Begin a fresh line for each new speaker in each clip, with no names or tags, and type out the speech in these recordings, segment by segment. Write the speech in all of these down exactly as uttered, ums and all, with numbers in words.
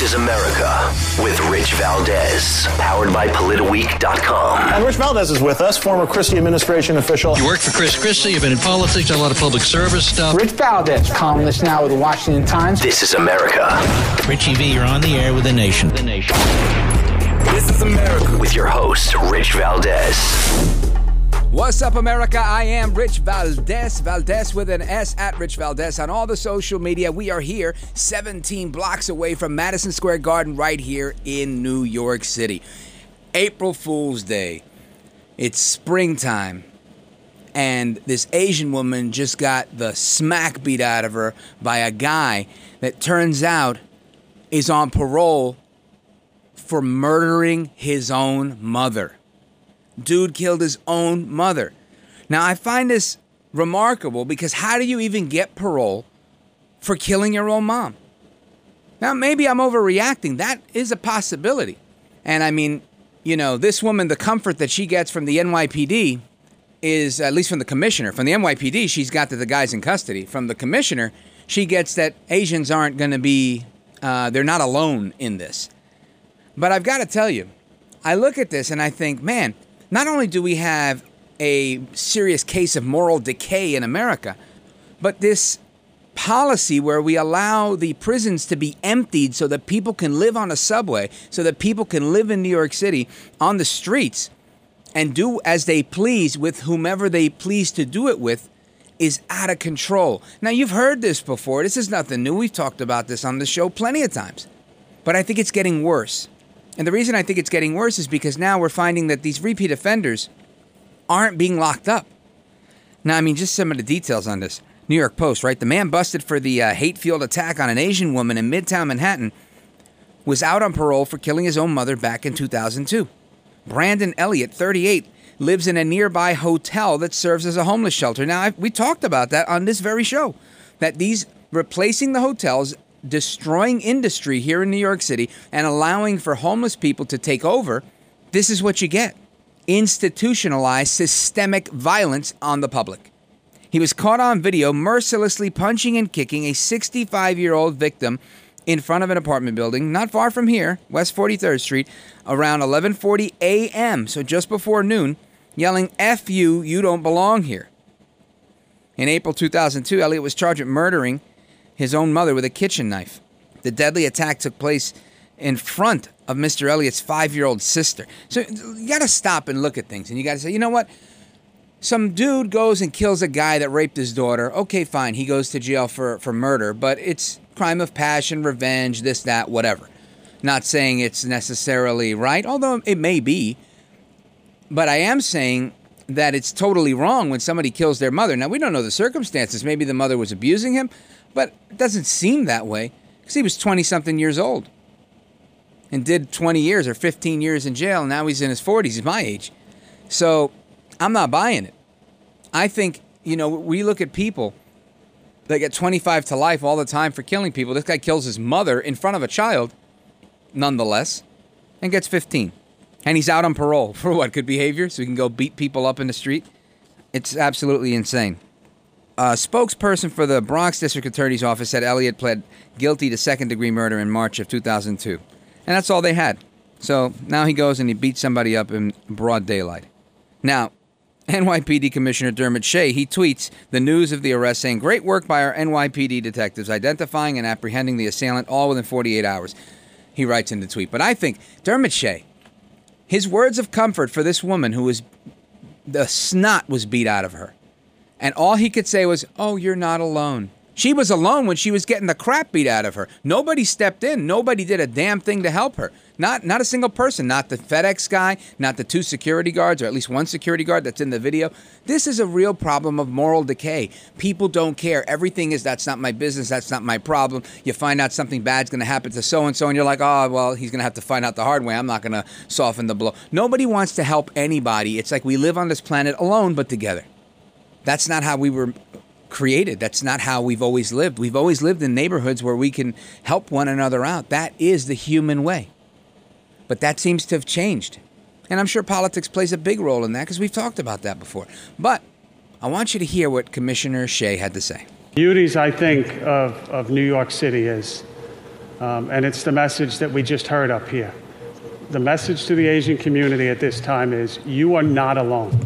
is America with Rich Valdez, powered by Politiweek dot com.
And Rich Valdez is with us, former Christie administration official.
You worked for Chris Christie, you've been in politics, done a lot of public service stuff.
Rich Valdez, columnist now with the Washington Times.
This is America.
Richie V, you're on the air with the nation. The nation.
This is America with your host, Rich Valdez.
What's up, America? I am Rich Valdez, Valdez with an S, at Rich Valdez on all the social media. We are here seventeen blocks away from Madison Square Garden right here in New York City. April Fool's Day. It's springtime. And this Asian woman just got the smack beat out of her by a guy that turns out is on parole for murdering his own mother. Dude killed his own mother. Now, I find this remarkable because how do you even get parole for killing your own mom? Now, maybe I'm overreacting. That is a possibility. And I mean, you know, this woman, the comfort that she gets from the N Y P D is, at least from the commissioner, from the N Y P D, she's got that the guy's in custody. From the commissioner, she gets that Asians aren't going to be, uh, they're not alone in this. But I've got to tell you, I look at this and I think, man, not only do we have a serious case of moral decay in America, but this policy where we allow the prisons to be emptied so that people can live on a subway, so that people can live in New York City on the streets and do as they please with whomever they please to do it with, is out of control. Now, you've heard this before. This is nothing new. We've talked about this on the show plenty of times. But I think it's getting worse. And the reason I think it's getting worse is because now we're finding that these repeat offenders aren't being locked up. Now, I mean, just some of the details on this. New York Post, right? The man busted for the uh, hate-fueled attack on an Asian woman in Midtown Manhattan was out on parole for killing his own mother back in two thousand two. Brandon Elliott, thirty-eight, lives in a nearby hotel that serves as a homeless shelter. Now, I've, we talked about that on this very show, that these replacing the hotels, destroying industry here in New York City and allowing for homeless people to take over, this is what you get. Institutionalized systemic violence on the public. He was caught on video mercilessly punching and kicking a sixty-five-year-old victim in front of an apartment building not far from here, West forty-third Street, around eleven forty a.m., so just before noon, yelling, "F you, you don't belong here." In April two thousand two, Elliott was charged with murdering his own mother with a kitchen knife. The deadly attack took place in front of Mister Elliott's five-year-old sister. So you got to stop and look at things, and you got to say, you know what? Some dude goes and kills a guy that raped his daughter. Okay, fine, he goes to jail for, for murder, but it's crime of passion, revenge, this, that, whatever. Not saying it's necessarily right, although it may be. But I am saying that it's totally wrong when somebody kills their mother. Now, we don't know the circumstances. Maybe the mother was abusing him. But it doesn't seem that way because he was twenty-something years old and did twenty years or fifteen years in jail. And now he's in his forties. He's my age. So I'm not buying it. I think, you know, we look at people that get twenty-five to life all the time for killing people. This guy kills his mother in front of a child, nonetheless, and gets fifteen. And he's out on parole for what? Good behavior? So he can go beat people up in the street? It's absolutely insane. A spokesperson for the Bronx District Attorney's Office said Elliott pled guilty to second-degree murder in March of two thousand two. And that's all they had. So now he goes and he beats somebody up in broad daylight. Now, N Y P D Commissioner Dermot Shea, he tweets the news of the arrest saying, "Great work by our N Y P D detectives identifying and apprehending the assailant all within forty-eight hours." He writes in the tweet. But I think Dermot Shea, his words of comfort for this woman who was, the snot was beat out of her. And all he could say was, "Oh, you're not alone." She was alone when she was getting the crap beat out of her. Nobody stepped in. Nobody did a damn thing to help her. Not not a single person. Not the FedEx guy, not the two security guards, or at least one security guard that's in the video. This is a real problem of moral decay. People don't care. Everything is, that's not my business, that's not my problem. You find out something bad's going to happen to so-and-so, and you're like, oh, well, he's going to have to find out the hard way. I'm not going to soften the blow. Nobody wants to help anybody. It's like we live on this planet alone but together. That's not how we were created. That's not how we've always lived. We've always lived in neighborhoods where we can help one another out. That is the human way. But that seems to have changed. And I'm sure politics plays a big role in that because we've talked about that before. But I want you to hear what Commissioner Shea had to say.
Beauties, I think, of, of New York City is Um, and it's the message that we just heard up here. The message to the Asian community at this time is you are not alone.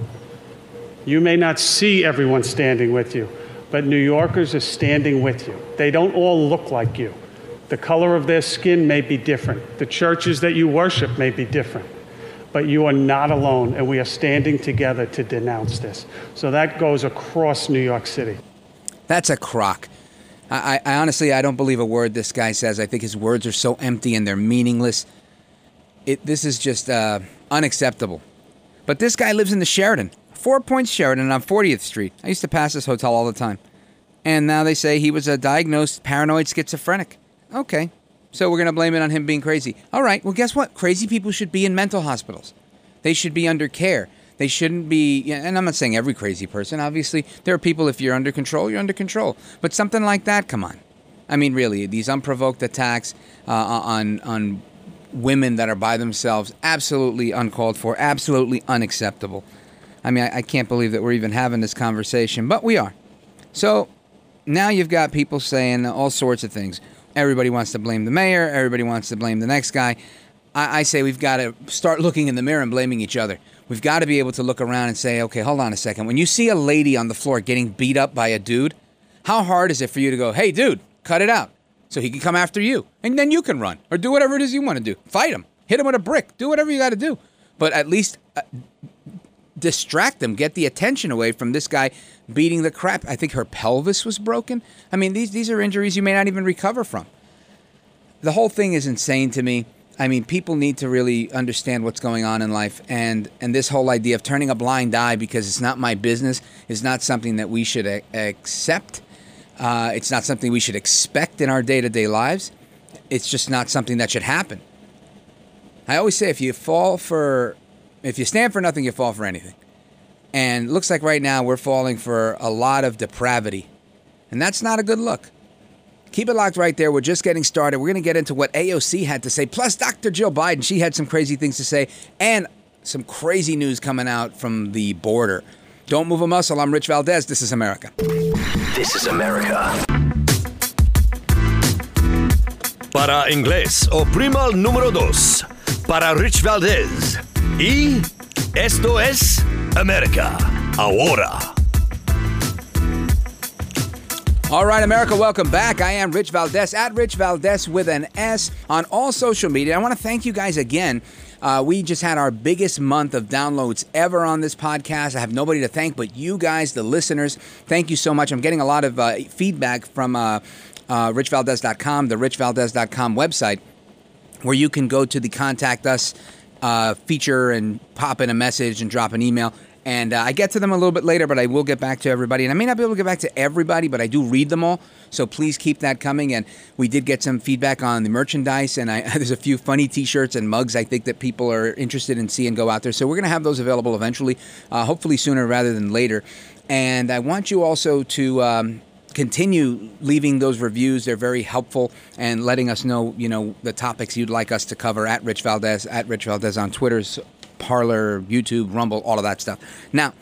You may not see everyone standing with you, but New Yorkers are standing with you. They don't all look like you. The color of their skin may be different. The churches that you worship may be different. But you are not alone, and we are standing together to denounce this. So that goes across New York City.
That's a crock. I, I honestly, I don't believe a word this guy says. I think his words are so empty and they're meaningless. It, this is just uh, unacceptable. But this guy lives in the Sheraton, Four Points Sheraton on fortieth Street. I used to pass this hotel all the time. And now they say he was a diagnosed paranoid schizophrenic. Okay, so we're going to blame it on him being crazy. All right, well, guess what? Crazy people should be in mental hospitals. They should be under care. They shouldn't be, and I'm not saying every crazy person. Obviously, there are people, if you're under control, you're under control. But something like that, come on. I mean, really, these unprovoked attacks uh, on on women that are by themselves, absolutely uncalled for, absolutely unacceptable. I mean, I, I can't believe that we're even having this conversation, but we are. So now you've got people saying all sorts of things. Everybody wants to blame the mayor. Everybody wants to blame the next guy. I, I say we've got to start looking in the mirror and blaming each other. We've got to be able to look around and say, okay, hold on a second. When you see a lady on the floor getting beat up by a dude, how hard is it for you to go, hey, dude, cut it out so he can come after you? And then you can run or do whatever it is you want to do. Fight him. Hit him with a brick. Do whatever you got to do. But at least uh, distract them. Get the attention away from this guy beating the crap. I think her pelvis was broken. I mean, these these are injuries you may not even recover from. The whole thing is insane to me. I mean, people need to really understand what's going on in life. And, and this whole idea of turning a blind eye because it's not my business is not something that we should a- accept. Uh, it's not something we should expect in our day-to-day lives. It's just not something that should happen. I always say if you fall for, if you stand for nothing, you fall for anything. And it looks like right now we're falling for a lot of depravity. And that's not a good look. Keep it locked right there. We're just getting started. We're going to get into what A O C had to say. Plus, Doctor Jill Biden, she had some crazy things to say. And some crazy news coming out from the border. Don't move a muscle. I'm Rich Valdez. This is America.
This is America.
Para inglés, oprima el número dos. Para Rich Valdez. Y esto es America Ahora.
All right, America, welcome back. I am Rich Valdez, at Rich Valdez with an S on all social media. I want to thank you guys again. Uh, we just had our biggest month of downloads ever on this podcast. I have nobody to thank but you guys, the listeners. Thank you so much. I'm getting a lot of uh, feedback from uh, uh, rich valdez dot com, the rich valdez dot com website, where you can go to the Contact Us uh, feature and pop in a message and drop an email. And uh, I get to them a little bit later, but I will get back to everybody. And I may not be able to get back to everybody, but I do read them all. So please keep that coming. And we did get some feedback on the merchandise. And I, there's a few funny T-shirts and mugs I think that people are interested in seeing go out there. So we're going to have those available eventually, uh, hopefully sooner rather than later. And I want you also to um, continue leaving those reviews. They're very helpful and letting us know, you know, the topics you'd like us to cover at Rich Valdez, at Rich Valdez on Twitter's Parler, YouTube, Rumble, all of that stuff. Now,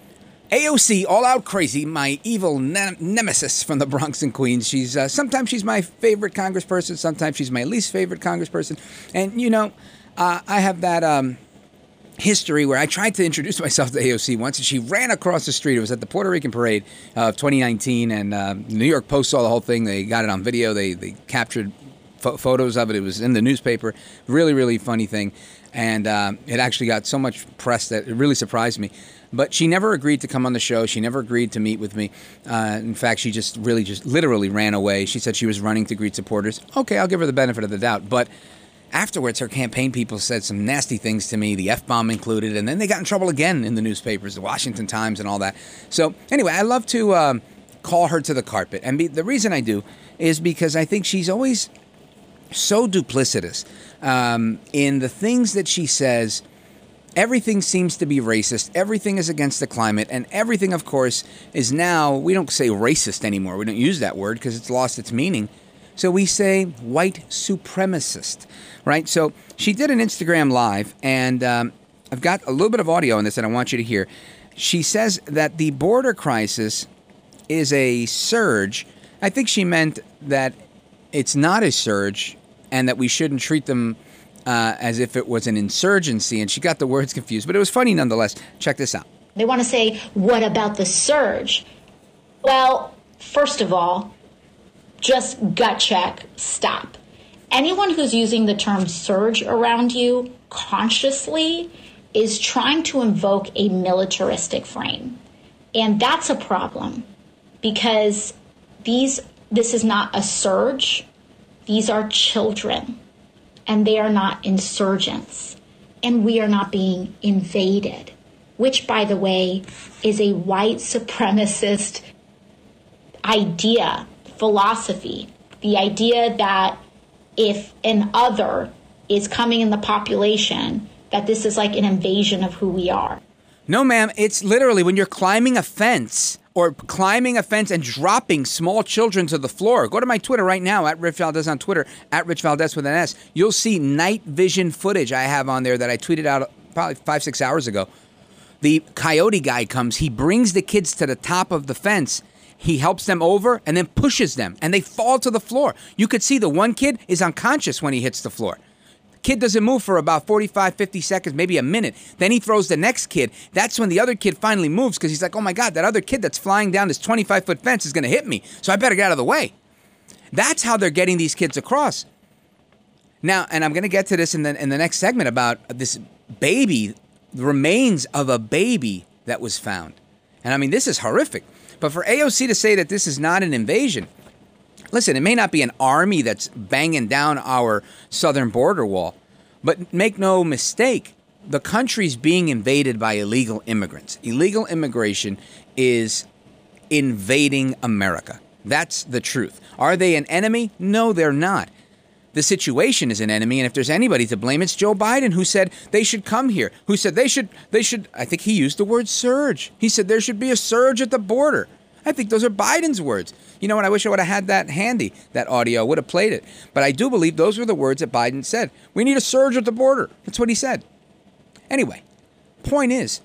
A O C, all out crazy, my evil ne- nemesis from the Bronx and Queens. She's uh, sometimes she's my favorite congressperson, sometimes she's my least favorite congressperson. And, you know, uh, I have that um, history where I tried to introduce myself to A O C once, and she ran across the street. It was at the Puerto Rican Parade of twenty nineteen, and uh, the New York Post saw the whole thing. They got it on video. They, they captured ph- photos of it. It was in the newspaper. Really, really funny thing. And uh, it actually got so much press that it really surprised me. But she never agreed to come on the show. She never agreed to meet with me. Uh, in fact, she just really just literally ran away. She said she was running to greet supporters. Okay, I'll give her the benefit of the doubt. But afterwards, her campaign people said some nasty things to me, the F-bomb included. And then they got in trouble again in the newspapers, the Washington Times and all that. So anyway, I love to um, call her to the carpet. And be, the reason I do is because I think she's always so duplicitous um, in the things that she says. Everything seems to be racist. Everything is against the climate. And everything, of course, is now, we don't say racist anymore. We don't use that word because it's lost its meaning. So we say white supremacist, right? So she did an Instagram live, and um, I've got a little bit of audio on this that I want you to hear. She says that the border crisis is a surge. I think she meant that it's not a surge and that we shouldn't treat them uh, as if it was an insurgency. And she got the words confused, but it was funny nonetheless. Check this out.
They want to say, what about the surge? Well, first of all, just gut check, stop. Anyone who's using the term surge around you consciously is trying to invoke a militaristic frame. And that's a problem because these this is not a surge. These are children, and they are not insurgents, and we are not being invaded, which, by the way, is a white supremacist idea, philosophy, the idea that if an other is coming in the population, that this is like an invasion of who we are.
No, ma'am. It's literally when you're climbing a fence or climbing a fence and dropping small children to the floor. Go to my Twitter right now, at Rich Valdez on Twitter, at Rich Valdez with an S. You'll see night vision footage I have on there that I tweeted out probably five, six hours ago. The coyote guy comes. He brings the kids to the top of the fence. He helps them over and then pushes them, and they fall to the floor. You could see the one kid is unconscious when he hits the floor. Kid doesn't move for about forty-five, fifty seconds, maybe a minute. Then he throws the next kid. That's when the other kid finally moves because he's like, oh my God, that other kid that's flying down this twenty-five-foot fence is going to hit me, so I better get out of the way. That's how they're getting these kids across. Now, and I'm going to get to this in the, in the next segment about this baby, the remains of a baby that was found. And I mean, this is horrific. But for A O C to say that this is not an invasion, listen, it may not be an army that's banging down our southern border wall, but make no mistake, the country's being invaded by illegal immigrants. Illegal immigration is invading America. That's the truth. Are they an enemy? No, they're not. The situation is an enemy, and if there's anybody to blame, it's Joe Biden, who said they should come here, who said they should, they should, I think he used the word surge. He said there should be a surge at the border. I think those are Biden's words. You know what? I wish I would have had that handy, that audio, would have played it. But I do believe those were the words that Biden said. We need a surge at the border. That's what he said. Anyway, point is,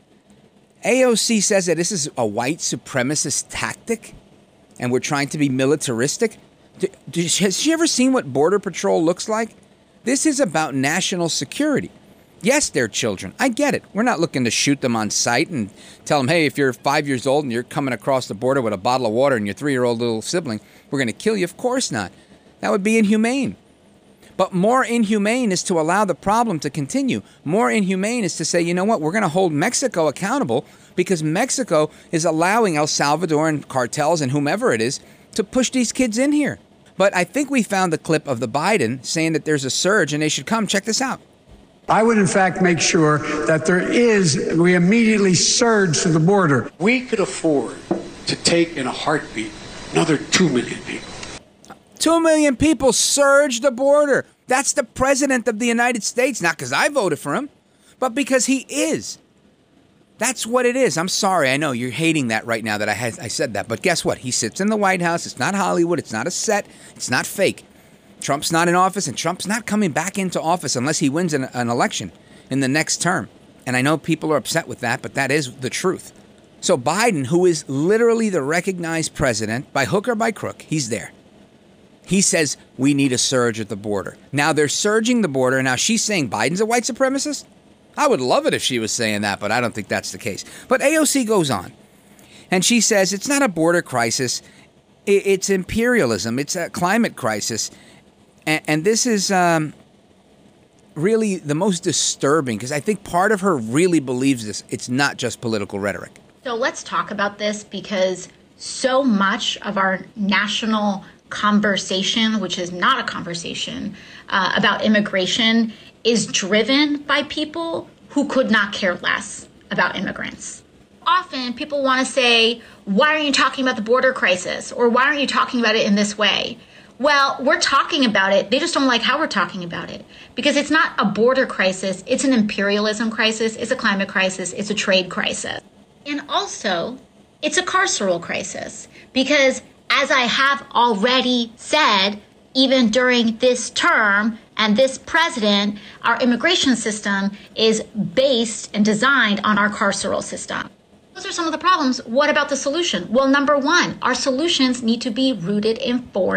A O C says that this is a white supremacist tactic and we're trying to be militaristic. Do, do, has she ever seen what Border Patrol looks like? This is about national security. Yes, they're children. I get it. We're not looking to shoot them on sight and tell them, hey, if you're five years old and you're coming across the border with a bottle of water and your three-year-old little sibling, we're going to kill you. Of course not. That would be inhumane. But more inhumane is to allow the problem to continue. More inhumane is to say, you know what, we're going to hold Mexico accountable because Mexico is allowing El Salvadoran cartels and whomever it is to push these kids in here. But I think we found the clip of the Biden saying that there's a surge and they should come. Check this out.
I would, in fact, make sure that there is, we immediately surge to the border.
We could afford to take in a heartbeat another two million people.
Two million people surge the border. That's the president of the United States, not because I voted for him, but because he is. That's what it is. I'm sorry. I know you're hating that right now that I had, I said that. But guess what? He sits in the White House. It's not Hollywood. It's not a set. It's not fake. Trump's not in office, and Trump's not coming back into office unless he wins an, an election in the next term. And I know people are upset with that, but that is the truth. So Biden, who is literally the recognized president, by hook or by crook, he's there. He says, we need a surge at the border. Now they're surging the border. Now she's saying Biden's a white supremacist? I would love it if she was saying that, but I don't think that's the case. But A O C goes on, and she says it's not a border crisis. It's imperialism. It's a climate crisis. And, and this is um, really the most disturbing because I think part of her really believes this. It's not just political rhetoric.
So let's talk about this because so much of our national conversation, which is not a conversation uh, about immigration, is driven by people who could not care less about immigrants. Often people want to say, why aren't you talking about the border crisis? Or why aren't you talking about it in this way? Well, we're talking about it. They just don't like how we're talking about it because it's not a border crisis. It's an imperialism crisis. It's a climate crisis. It's a trade crisis. And also, it's a carceral crisis because, as I have already said, even during this term and this president, our immigration system is based and designed on our carceral system. Those are some of the problems. What about the solution? Well, number one, our solutions need to be rooted in foreign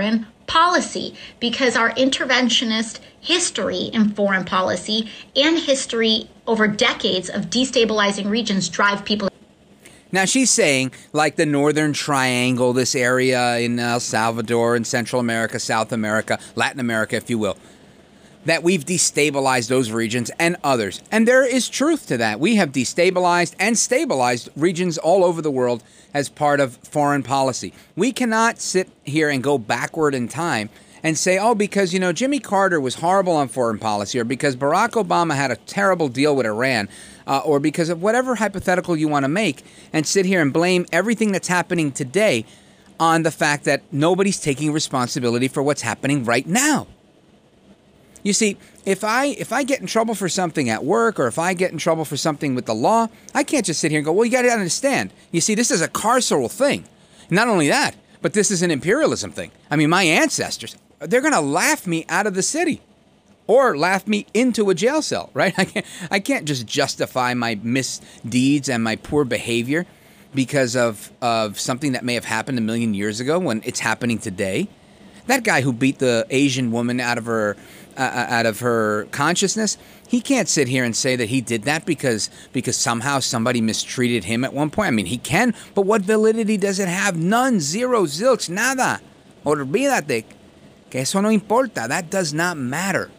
policy, because our interventionist history in foreign policy and history over decades of destabilizing regions drive people.
Now, she's saying, like the Northern Triangle, this area in El Salvador and Central America, South America, Latin America, if you will, that we've destabilized those regions and others. And there is truth to that. We have destabilized and stabilized regions all over the world as part of foreign policy. We cannot sit here and go backward in time and say, oh, because, you know, Jimmy Carter was horrible on foreign policy, or because Barack Obama had a terrible deal with Iran, uh, or because of whatever hypothetical you want to make, and sit here and blame everything that's happening today on the fact that nobody's taking responsibility for what's happening right now. You see, if I if I get in trouble for something at work, or if I get in trouble for something with the law, I can't just sit here and go, well, you got to understand. You see, this is a carceral thing. Not only that, but this is an imperialism thing. I mean, my ancestors, they're going to laugh me out of the city or laugh me into a jail cell, right? I can't, I can't just justify my misdeeds and my poor behavior because of, of something that may have happened a million years ago when it's happening today. That guy who beat the Asian woman out of her uh, out of her consciousness, he can't sit here and say that he did that because because somehow somebody mistreated him at one point. I mean, he can, but what validity does it have? None, zero, zilch, nada. Olvídate, que eso no importa. That does not matter.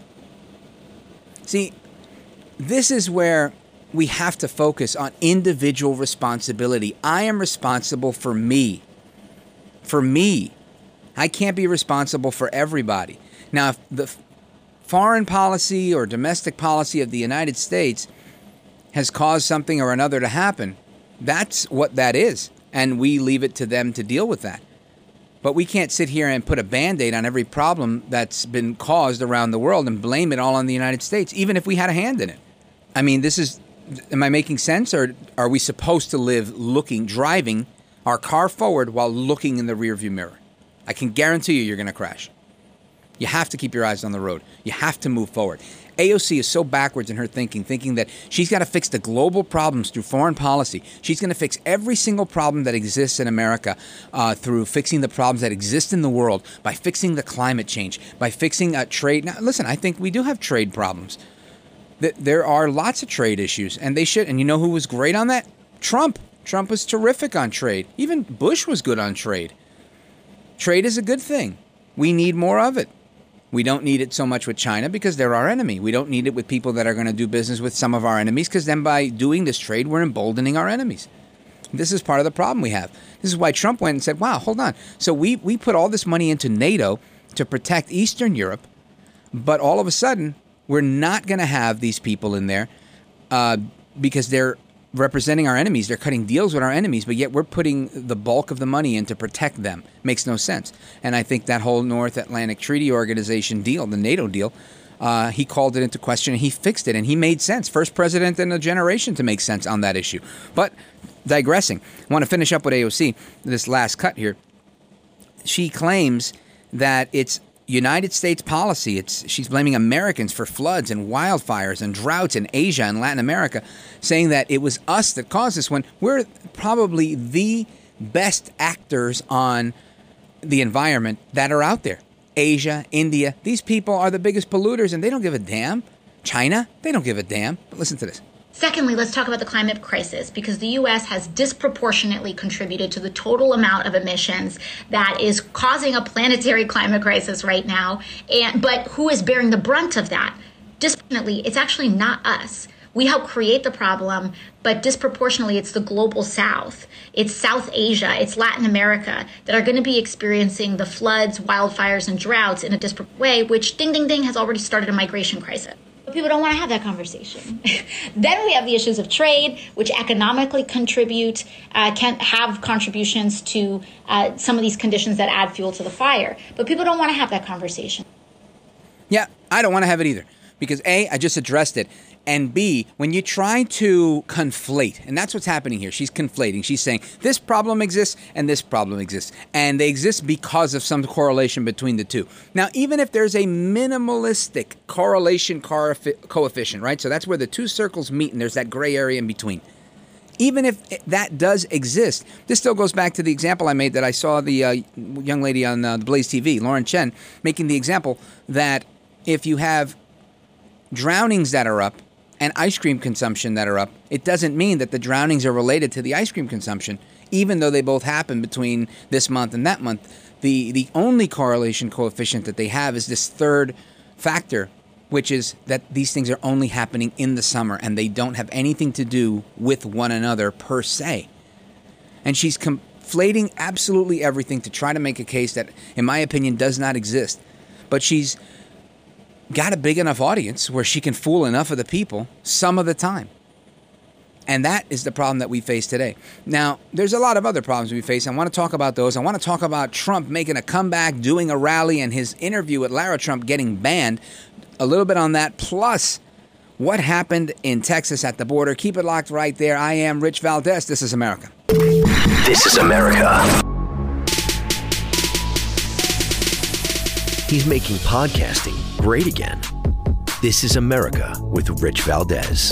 See, this is where we have to focus on individual responsibility. I am responsible for me. For me. I can't be responsible for everybody. Now, if the foreign policy or domestic policy of the United States has caused something or another to happen, that's what that is. And we leave it to them to deal with that. But we can't sit here and put a Band-Aid on every problem that's been caused around the world and blame it all on the United States, even if we had a hand in it. I mean, this is, am I making sense? Or are we supposed to live looking, driving our car forward while looking in the rearview mirror? I can guarantee you you're going to crash. You have to keep your eyes on the road. You have to move forward. A O C is so backwards in her thinking, thinking that she's got to fix the global problems through foreign policy. She's going to fix every single problem that exists in America uh, through fixing the problems that exist in the world, by fixing the climate change, by fixing uh, trade. Now, listen, I think we do have trade problems. There are lots of trade issues, and they should. And you know who was great on that? Trump. Trump was terrific on trade. Even Bush was good on trade. Trade is a good thing. We need more of it. We don't need it so much with China because they're our enemy. We don't need it with people that are going to do business with some of our enemies, because then by doing this trade, we're emboldening our enemies. This is part of the problem we have. This is why Trump went and said, wow, hold on. So we, we put all this money into NATO to protect Eastern Europe, but all of a sudden, we're not going to have these people in there uh, because they're representing our enemies. They're cutting deals with our enemies, but yet we're putting the bulk of the money in to protect them. Makes no sense. And I think that whole North Atlantic Treaty Organization deal, the NATO deal, uh, he called it into question and he fixed it, and he made sense. First president in a generation to make sense on that issue. But digressing, I want to finish up with A O C, this last cut here. She claims that it's United States policy. It's she's blaming Americans for floods and wildfires and droughts in Asia and Latin America, saying that it was us that caused this, when we're probably the best actors on the environment that are out there. Asia, India, these people are the biggest polluters, and they don't give a damn. China, they don't give a damn. But listen to this.
Secondly, let's talk about the climate crisis, because the U S has disproportionately contributed to the total amount of emissions that is causing a planetary climate crisis right now. And but who is bearing the brunt of that? Disproportionately, it's actually not us. We help create the problem, but disproportionately, it's the global South. It's South Asia, it's Latin America that are going to be experiencing the floods, wildfires, and droughts in a disproportionate way, which, ding, ding, ding, has already started a migration crisis. But people don't want to have that conversation. Then we have the issues of trade, which economically contribute, uh, can have contributions to uh, some of these conditions that add fuel to the fire. But people don't want to have that conversation.
Yeah, I don't want to have it either. Because A, I just addressed it. And B, when you try to conflate, and that's what's happening here. She's conflating. She's saying this problem exists and this problem exists. And they exist because of some correlation between the two. Now, even if there's a minimalistic correlation coefficient, right? So that's where the two circles meet and there's that gray area in between. even if that does exist, this still goes back to the example I made that I saw the uh, young lady on uh, Blaze T V, Lauren Chen, making the example that if you have drownings that are up and ice cream consumption that are up, it doesn't mean that the drownings are related to the ice cream consumption, even though they both happen between this month and that month. The, the only correlation coefficient that they have is this third factor, which is that these things are only happening in the summer and they don't have anything to do with one another per se. And she's conflating absolutely everything to try to make a case that, in my opinion, does not exist. But she's got a big enough audience where she can fool enough of the people some of the time. And that is the problem that we face today. Now, there's a lot of other problems we face. I want to talk about those. I want to talk about Trump making a comeback, doing a rally, and his interview with Lara Trump getting banned. A little bit on that, plus what happened in Texas at the border. Keep it locked right there. I am Rich Valdez. This is America.
This is America.
He's making podcasting great again. This is America with Rich Valdez.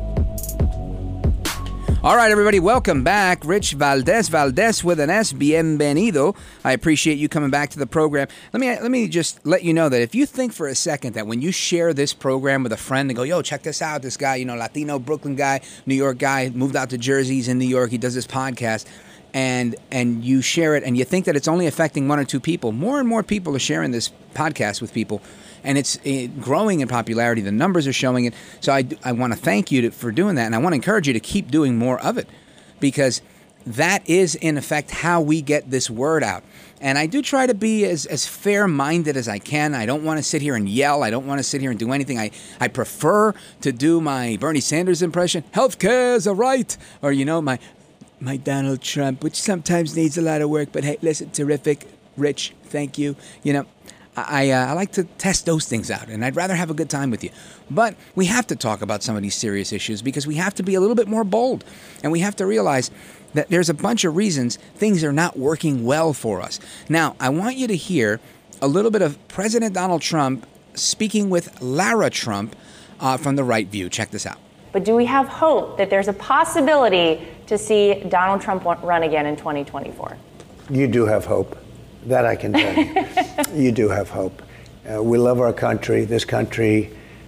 All right, everybody, welcome back. Rich Valdez, Valdez with an S, bienvenido. I appreciate you coming back to the program. Let me let me just let you know that if you think for a second that when you share this program with a friend and go, yo, check this out, this guy, you know, Latino, Brooklyn guy, New York guy, moved out to Jersey, he's in New York, he does this podcast, and and you share it and you think that it's only affecting one or two people, more and more people are sharing this podcast with people. And it's growing in popularity. The numbers are showing it. So I, I want to thank you to, for doing that. And I want to encourage you to keep doing more of it, because that is, in effect, how we get this word out. And I do try to be as, as fair-minded as I can. I don't want to sit here and yell. I don't want to sit here and do anything. I, I prefer to do my Bernie Sanders impression. Healthcare is a right. Or, you know, my, my Donald Trump, which sometimes needs a lot of work. But, hey, listen, terrific, Rich, thank you. You know. I, uh, I like to test those things out, and I'd rather have a good time with you. But we have to talk about some of these serious issues because we have to be a little bit more bold, and we have to realize that there's a bunch of reasons things are not working well for us. Now, I want you to hear a little bit of President Donald Trump speaking with Lara Trump uh, from The Right View. Check this out.
But do we have hope that there's a possibility to see Donald Trump run again in twenty twenty-four?
You do have hope. That I can tell you. You do have hope. Uh, we love our country. This country,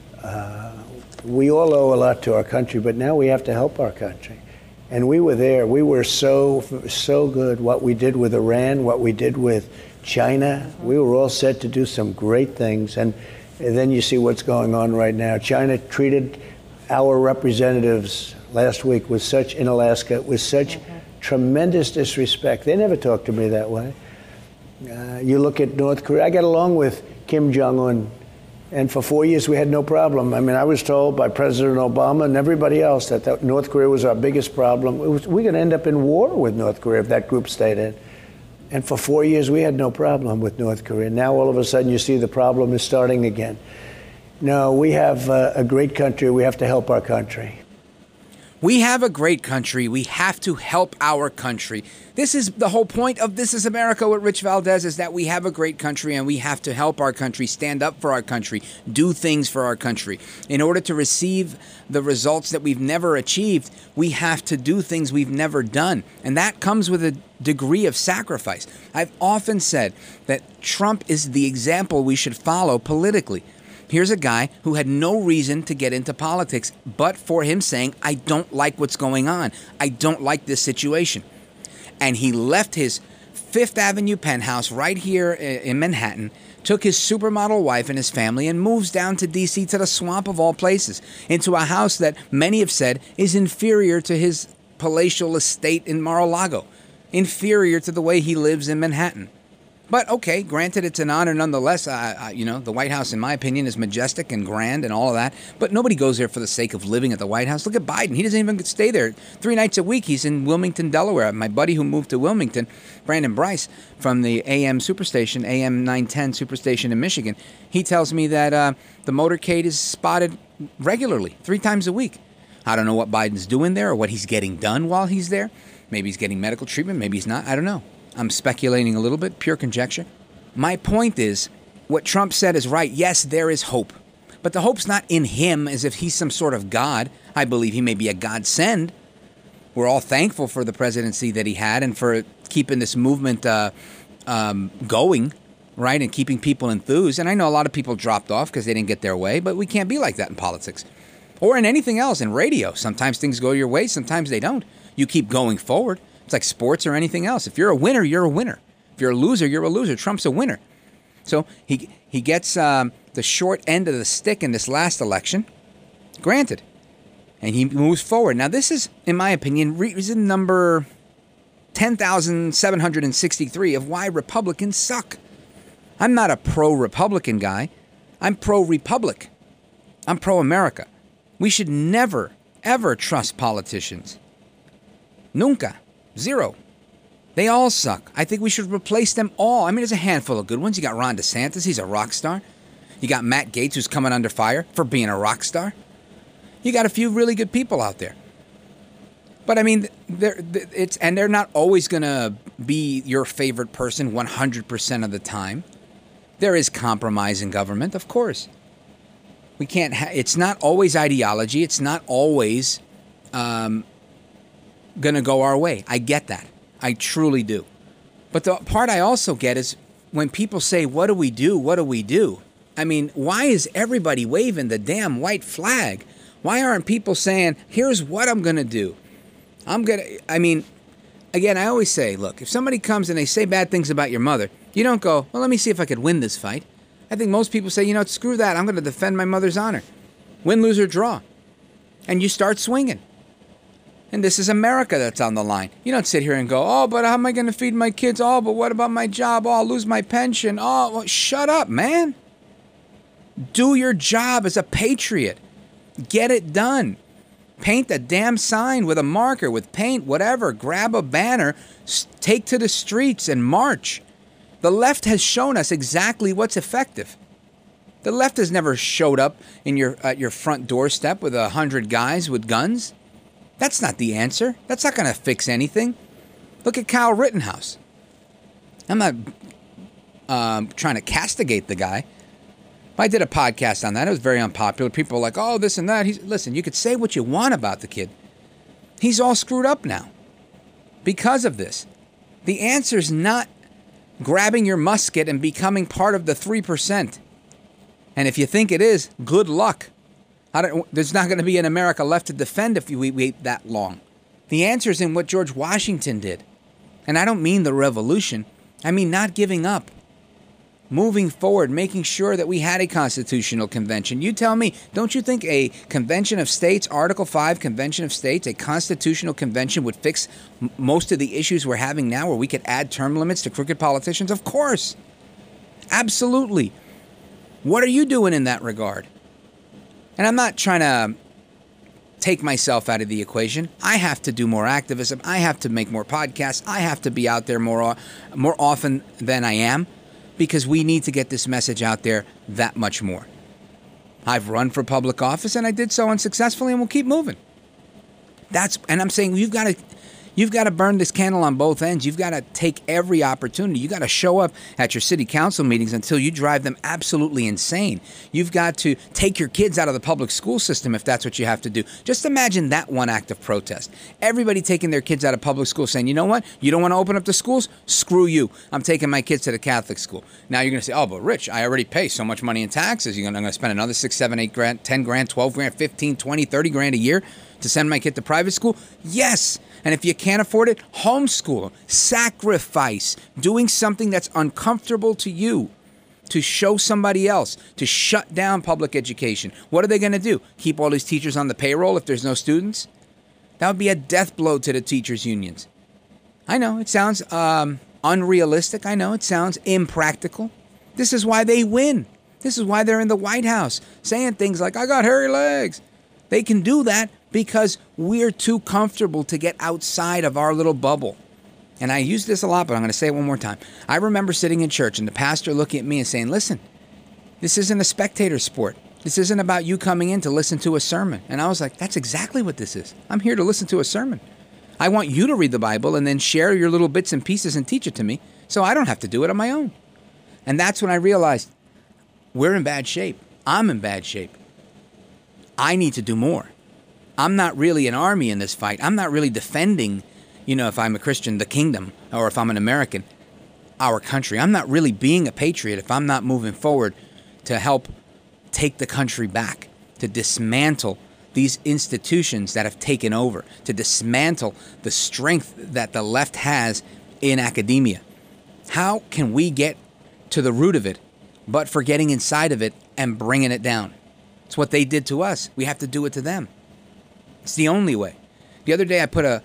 uh, we all owe a lot to our country, but now we have to help our country. And we were there. We were so, so good. What we did with Iran, what we did with China, mm-hmm. we were all set to do some great things. And, and then you see what's going on right now. China treated our representatives last week with such, in Alaska, with such mm-hmm. tremendous disrespect. They never talked to me that way. Uh, you look at North Korea. I got along with Kim Jong-un, and for four years we had no problem. I mean, I was told by President Obama and everybody else that, that North Korea was our biggest problem. It was, we're going to end up in war with North Korea if that group stayed in. And for four years we had no problem with North Korea. Now all of a sudden you see the problem is starting again. No, we have uh, a great country. We have to help our country.
We have a great country. We have to help our country. This is the whole point of This is America with Rich Valdez, is that we have a great country and we have to help our country, stand up for our country, do things for our country. In order to receive the results that we've never achieved, we have to do things we've never done. And that comes with a degree of sacrifice. I've often said that Trump is the example we should follow politically. Here's a guy who had no reason to get into politics, but for him saying, I don't like what's going on. I don't like this situation. And he left his Fifth Avenue penthouse right here in Manhattan, took his supermodel wife and his family, and moves down to D C, to the swamp of all places, into a house that many have said is inferior to his palatial estate in Mar-a-Lago, inferior to the way he lives in Manhattan. But, okay, granted, it's an honor nonetheless. Uh, uh, you know, the White House, in my opinion, is majestic and grand and all of that. But nobody goes there for the sake of living at the White House. Look at Biden. He doesn't even stay there. Three nights a week, he's in Wilmington, Delaware. My buddy who moved to Wilmington, Brandon Bryce, from the A M Superstation, A M nine ten Superstation in Michigan, he tells me that uh, the motorcade is spotted regularly, three times a week. I don't know what Biden's doing there or what he's getting done while he's there. Maybe he's getting medical treatment. Maybe he's not. I don't know. I'm speculating a little bit, pure conjecture. My point is, what Trump said is right. Yes, there is hope. But the hope's not in him as if he's some sort of God. I believe he may be a godsend. we're all thankful for the presidency that he had and for keeping this movement uh, um, going, right, and keeping people enthused. And I know a lot of people dropped off because they didn't get their way, but we can't be like that in politics or in anything else, in radio. Sometimes things go your way, sometimes they don't. You keep going forward. It's like sports or anything else. If you're a winner, you're a winner. If you're a loser, you're a loser. Trump's a winner. So he he gets um, the short end of the stick in this last election, granted. And he moves forward. Now, this is, in my opinion, reason number ten thousand seven hundred sixty-three of why Republicans suck. I'm not a pro-Republican guy. I'm pro-Republic. I'm pro-America. We should never, ever trust politicians. Nunca. Zero. They all suck. I think we should replace them all. I mean, there's a handful of good ones. You got Ron DeSantis. He's a rock star. You got Matt Gaetz, who's coming under fire for being a rock star. You got a few really good people out there. But, I mean, they're, it's and they're not always going to be your favorite person one hundred percent of the time. There is compromise in government, of course. We can't. Ha- it's not always ideology. It's not always um, going to go our way. I get that. I truly do. But the part I also get is when people say, what do we do? What do we do? I mean, why is everybody waving the damn white flag? Why aren't people saying, here's what I'm going to do? I'm going to, I mean, again, I always say, look, if somebody comes and they say bad things about your mother, you don't go, well, let me see if I could win this fight. I think most people say, you know, screw that. I'm going to defend my mother's honor. Win, lose, or draw. And you start swinging. And this is America that's on the line. You don't sit here and go, oh, but how am I going to feed my kids? Oh, but what about my job? Oh, I'll lose my pension. Oh, well, shut up, man. Do your job as a patriot. Get it done. Paint a damn sign with a marker, with paint, whatever. Grab a banner, take to the streets and march. The left has shown us exactly what's effective. The left has never showed up in your at your front doorstep with a hundred guys with guns. That's not the answer. That's not going to fix anything. Look at Kyle Rittenhouse. I'm not um, trying to castigate the guy. I did a podcast on that. It was very unpopular. People were like, oh, this and that. He's, listen, you could say what you want about the kid. He's all screwed up now because of this. The answer is not grabbing your musket and becoming part of the three percent. And if you think it is, good luck. I don't, there's not going to be an America left to defend if we wait that long. The answer is in what George Washington did. And I don't mean the revolution. I mean not giving up. Moving forward, making sure that we had a constitutional convention. You tell me, don't you think a convention of states, Article five convention of states, a constitutional convention would fix m- most of the issues we're having now where we could add term limits to crooked politicians? Of course. Absolutely. What are you doing in that regard? And I'm not trying to take myself out of the equation. I have to do more activism. I have to make more podcasts. I have to be out there more, more often than I am. Because we need to get this message out there that much more. I've run for public office and I did so unsuccessfully and we'll keep moving. That's and I'm saying you've got to you've got to burn this candle on both ends. You've got to take every opportunity. You've got to show up at your city council meetings until you drive them absolutely insane. You've got to take your kids out of the public school system if that's what you have to do. Just imagine that one act of protest. Everybody taking their kids out of public school saying, you know what? You don't want to open up the schools? Screw you. I'm taking my kids to the Catholic school. Now you're going to say, oh, but Rich, I already pay so much money in taxes. You're going to spend another six, seven, eight grand, ten grand, twelve grand, fifteen, twenty, thirty grand a year to send my kid to private school? Yes. And if you can't afford it, homeschool, sacrifice, doing something that's uncomfortable to you to show somebody else, to shut down public education. What are they going to do? Keep all these teachers on the payroll if there's no students? That would be a death blow to the teachers' unions. I know, it sounds um, unrealistic. I know, it sounds impractical. This is why they win. This is why they're in the White House saying things like, I got hairy legs. They can do that because we're too comfortable to get outside of our little bubble. And I use this a lot, but I'm going to say it one more time. I remember sitting in church and the pastor looking at me and saying, listen, this isn't a spectator sport. This isn't about you coming in to listen to a sermon. And I was like, that's exactly what this is. I'm here to listen to a sermon. I want you to read the Bible and then share your little bits and pieces and teach it to me so I don't have to do it on my own. And that's when I realized we're in bad shape. I'm in bad shape. I need to do more. I'm not really an army in this fight. I'm not really defending, you know, if I'm a Christian, the kingdom, or if I'm an American, our country. I'm not really being a patriot if I'm not moving forward to help take the country back, to dismantle these institutions that have taken over, to dismantle the strength that the left has in academia. How can we get to the root of it, but for getting inside of it and bringing it down? It's what they did to us. We have to do it to them. It's the only way. The other day I put a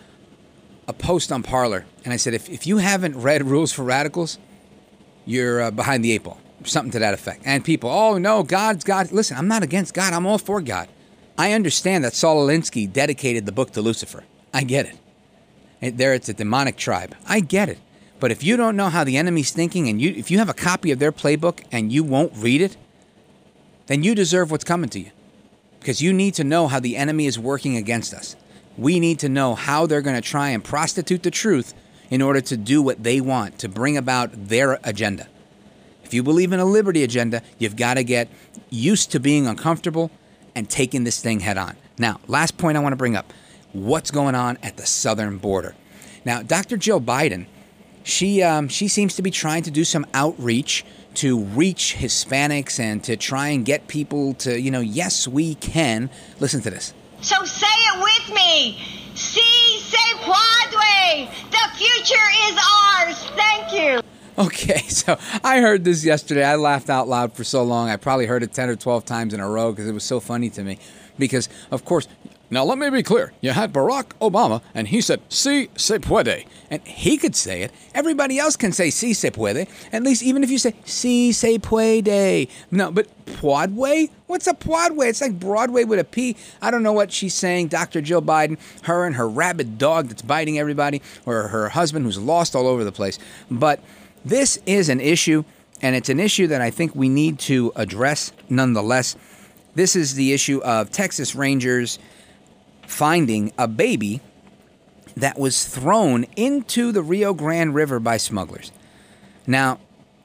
a post on Parler, and I said, if, if you haven't read Rules for Radicals, you're uh, behind the eight ball. Something to that effect. And people, oh, no, God's God. Listen, I'm not against God. I'm all for God. I understand that Saul Alinsky dedicated the book to Lucifer. I get it. And there it's a demonic tribe. I get it. But if you don't know how the enemy's thinking, and you if you have a copy of their playbook and you won't read it, then you deserve what's coming to you. Because you need to know how the enemy is working against us. We need to know how they're going to try and prostitute the truth in order to do what they want, to bring about their agenda. If you believe in a liberty agenda, you've got to get used to being uncomfortable and taking this thing head on. Now, last point I want to bring up, what's going on at the southern border. Now, Doctor Jill Biden, she um, she seems to be trying to do some outreach to reach Hispanics and to try and get people to, you know, yes, we can. Listen to this.
So say it with me. Si se puede. The future is ours. Thank you.
Okay, so I heard this yesterday. I laughed out loud for so long. I probably heard it ten or twelve times in a row because it was so funny to me. Because, of course, now let me be clear. You had Barack Obama, and he said, si se puede. And he could say it. Everybody else can say si se puede. At least even if you say si se puede. No, but Broadway? What's a Broadway? It's like Broadway with a P. I don't know what she's saying. Doctor Jill Biden, her and her rabid dog that's biting everybody, or her husband who's lost all over the place. But this is an issue, and it's an issue that I think we need to address nonetheless. This is the issue of Texas Rangers finding a baby that was thrown into the Rio Grande River by smugglers. Now,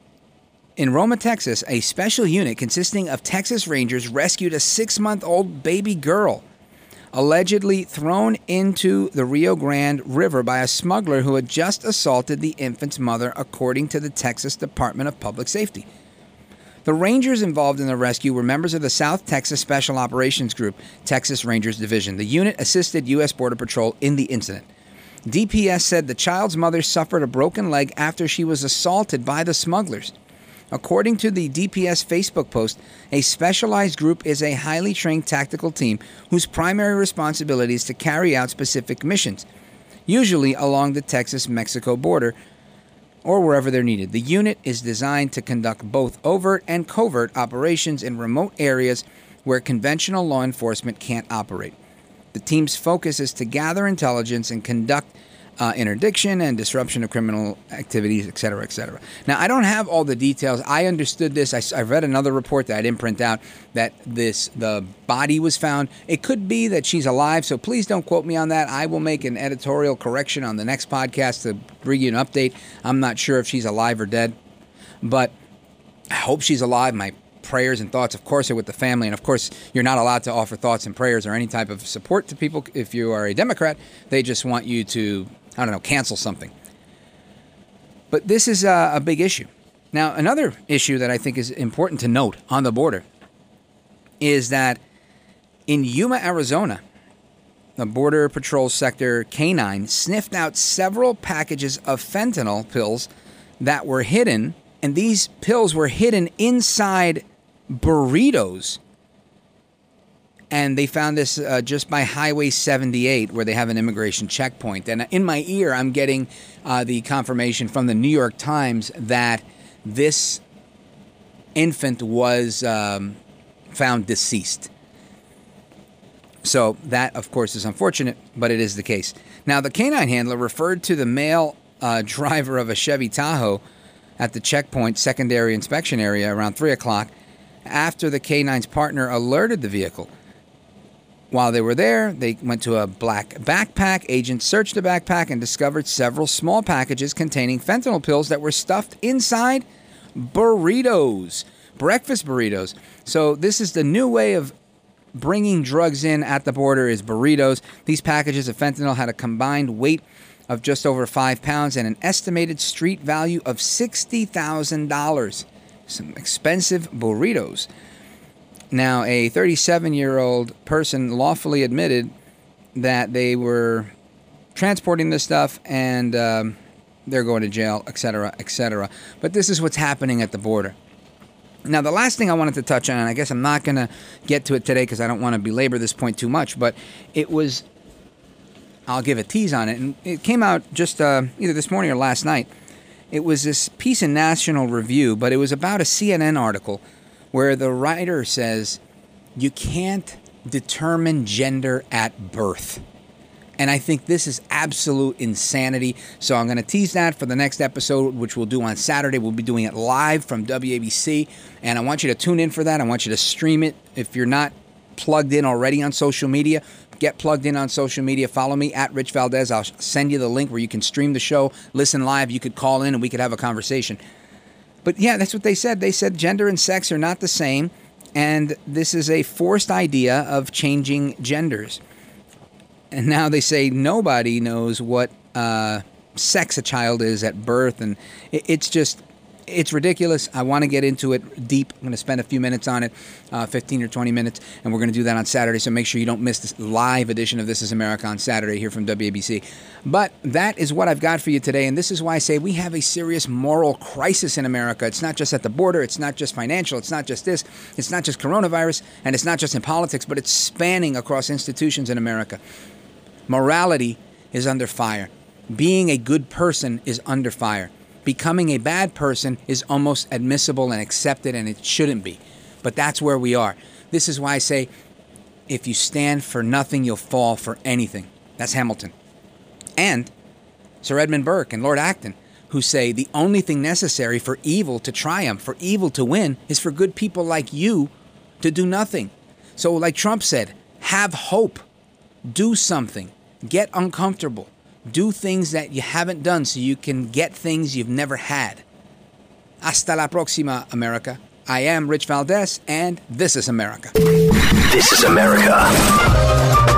in Roma, Texas, a special unit consisting of Texas Rangers rescued a six-month-old baby girl, allegedly thrown into the Rio Grande River by a smuggler who had just assaulted the infant's mother, according to the Texas Department of Public Safety. The Rangers involved in the rescue were members of the South Texas Special Operations Group, Texas Rangers Division. The unit assisted U S Border Patrol in the incident. D P S said the child's mother suffered a broken leg after she was assaulted by the smugglers. According to the D P S Facebook post, a specialized group is a highly trained tactical team whose primary responsibility is to carry out specific missions, usually along the Texas-Mexico border or wherever they're needed. The unit is designed to conduct both overt and covert operations in remote areas where conventional law enforcement can't operate. The team's focus is to gather intelligence and conduct Uh, interdiction and disruption of criminal activities, et cetera, et cetera. Now, I don't have all the details. I understood this. I, I read another report that I didn't print out that this the body was found. It could be that she's alive, so please don't quote me on that. I will make an editorial correction on the next podcast to bring you an update. I'm not sure if she's alive or dead, but I hope she's alive. My prayers and thoughts, of course, are with the family. And, of course, you're not allowed to offer thoughts and prayers or any type of support to people if you are a Democrat. They just want you to, I don't know, cancel something. But this is a, a big issue. Now, another issue that I think is important to note on the border is that in Yuma, Arizona, the Border Patrol Sector K nine sniffed out several packages of fentanyl pills that were hidden, and these pills were hidden inside burritos. And they found this uh, just by Highway seventy-eight, where they have an immigration checkpoint. And in my ear, I'm getting uh, the confirmation from the New York Times that this infant was um, found deceased. So that, of course, is unfortunate, but it is the case. Now, the K nine handler referred to the male uh, driver of a Chevy Tahoe at the checkpoint secondary inspection area around three o'clock after the K nine's partner alerted the vehicle. While they were there, they went to a black backpack. Agents searched the backpack and discovered several small packages containing fentanyl pills that were stuffed inside burritos, breakfast burritos. So this is the new way of bringing drugs in at the border is burritos. These packages of fentanyl had a combined weight of just over five pounds and an estimated street value of sixty thousand dollars. Some expensive burritos. Now, a thirty-seven-year-old person lawfully admitted that they were transporting this stuff and um, they're going to jail, et cetera, et cetera. But this is what's happening at the border. Now, the last thing I wanted to touch on, and I guess I'm not going to get to it today because I don't want to belabor this point too much, but it was, I'll give a tease on it, and it came out just uh, either this morning or last night. It was this piece in National Review, but it was about a C N N article where the writer says, you can't determine gender at birth. And I think this is absolute insanity. So I'm going to tease that for the next episode, which we'll do on Saturday. We'll be doing it live from W A B C. And I want you to tune in for that. I want you to stream it. If you're not plugged in already on social media, get plugged in on social media. Follow me at Rich Valdez. I'll send you the link where you can stream the show, listen live. You could call in and we could have a conversation. But yeah, that's what they said. They said gender and sex are not the same. And this is a forced idea of changing genders. And now they say nobody knows what uh, sex a child is at birth. And it, it's just, it's ridiculous. I want to get into it deep. I'm going to spend a few minutes on it, uh, fifteen or twenty minutes. And we're going to do that on Saturday. So make sure you don't miss this live edition of This is America on Saturday here from W A B C. But that is what I've got for you today. And this is why I say we have a serious moral crisis in America. It's not just at the border. It's not just financial. It's not just this. It's not just coronavirus. And it's not just in politics, but it's spanning across institutions in America. Morality is under fire. Being a good person is under fire. Becoming a bad person is almost admissible and accepted, and it shouldn't be. But that's where we are. This is why I say, if you stand for nothing, you'll fall for anything. That's Hamilton. And Sir Edmund Burke and Lord Acton, who say the only thing necessary for evil to triumph, for evil to win, is for good people like you to do nothing. So like Trump said, have hope. Do something. Get uncomfortable. Do things that you haven't done so you can get things you've never had. Hasta la próxima, America. I am Rich Valdez, and this is America.
This is America.